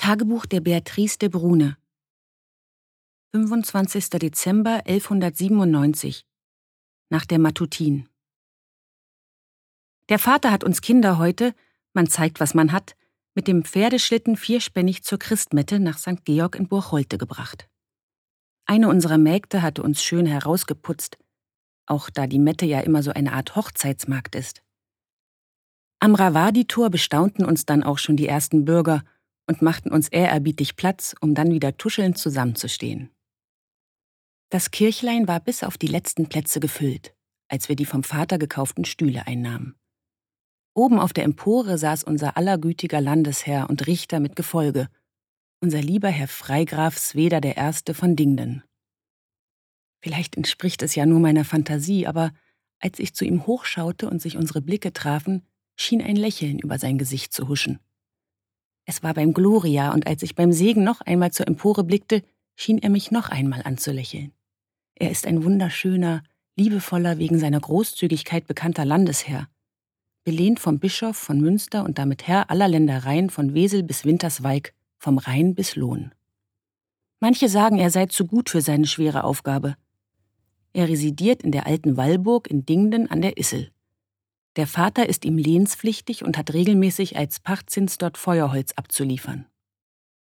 Tagebuch der Beatrice de Brune. 25. Dezember 1197. Nach der Matutin. Der Vater hat uns Kinder heute, man zeigt, was man hat, mit dem Pferdeschlitten vierspännig zur Christmette nach St. Georg in Burgholte gebracht. Eine unserer Mägde hatte uns schön herausgeputzt, auch da die Mette ja immer so eine Art Hochzeitsmarkt ist. Am Ravadi-Tor bestaunten uns dann auch schon die ersten Bürger und machten uns ehrerbietig Platz, um dann wieder tuschelnd zusammenzustehen. Das Kirchlein war bis auf die letzten Plätze gefüllt, als wir die vom Vater gekauften Stühle einnahmen. Oben auf der Empore saß unser allergütiger Landesherr und Richter mit Gefolge, unser lieber Herr Freigraf Sweder I. von Dingden. Vielleicht entspricht es ja nur meiner Fantasie, aber als ich zu ihm hochschaute und sich unsere Blicke trafen, schien ein Lächeln über sein Gesicht zu huschen. Es war beim Gloria, und als ich beim Segen noch einmal zur Empore blickte, schien er mich noch einmal anzulächeln. Er ist ein wunderschöner, liebevoller, wegen seiner Großzügigkeit bekannter Landesherr, belehnt vom Bischof von Münster und damit Herr aller Ländereien von Wesel bis Winterswijk, vom Rhein bis Lohn. Manche sagen, er sei zu gut für seine schwere Aufgabe. Er residiert in der alten Wallburg in Dingden an der Issel. Der Vater ist ihm lehnspflichtig und hat regelmäßig als Pachtzins dort Feuerholz abzuliefern.